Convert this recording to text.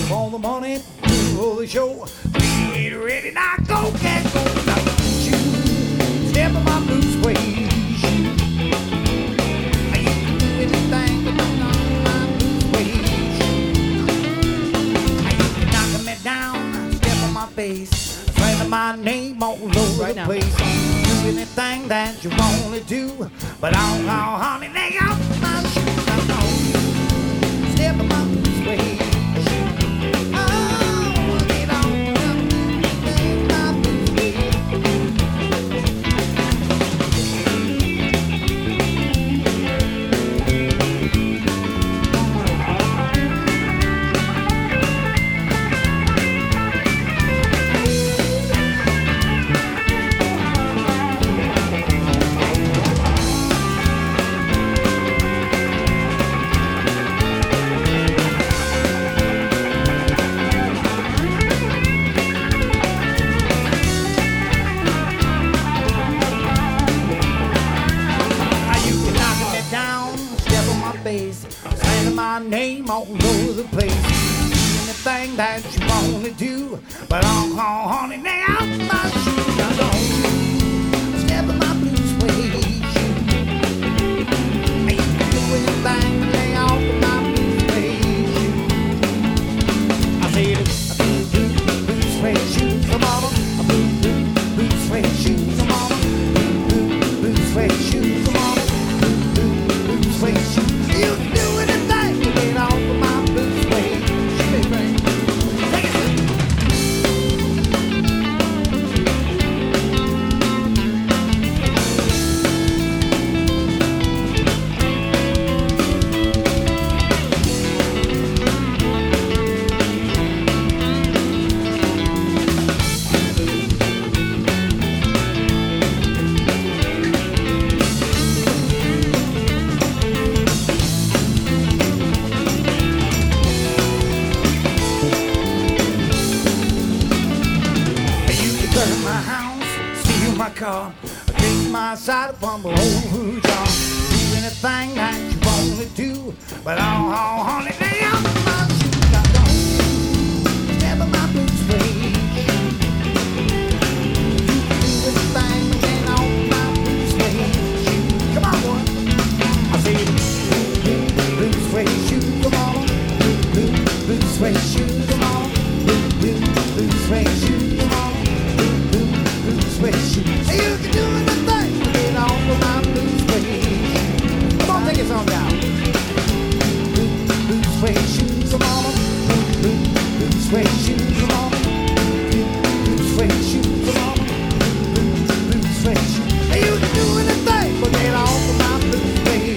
for the money, two for the show. Get ready, now go, can't go. Now don't you step on my blue suede shoe. I used to do anything but don't on my blue suede shoe. I used to knock me down, step on my face, slam my name all over the place. Do anything that you wanna do, but oh, honey, lay off my shoes. I know you step on my blue suede. Slandering my name all over the place. Anything that you wanna do, but oh, honey, lay out my shoes. Now don't step on my blue suede shoe. I used to do anything, lay off my blue suede shoe. I said, blue suede shoes, come on, blue suede shoes, come on, blue suede shoes, come on, blue suede shoes. You can do anything to get off of my blue suede shoe. Take it. Burn my house, steal my car, take my side from below who's on. Do anything that you wanna do, but oh, honey, lay out my shoes. I don't step on my blue suede shoe. You can do anything, get off my blue suede shoe. Come on, boy. I say blue suede shoe, come on. Blue suede shoe, come on. Blue suede shoe, come on. You can do anything to get off of my blue suede. Come on, take it on down. Blue suede shoes, come on. Blue suede shoes, come on. Blue suede shoes, come on. Blue suede shoes. You can do anything but get off of my blue suede.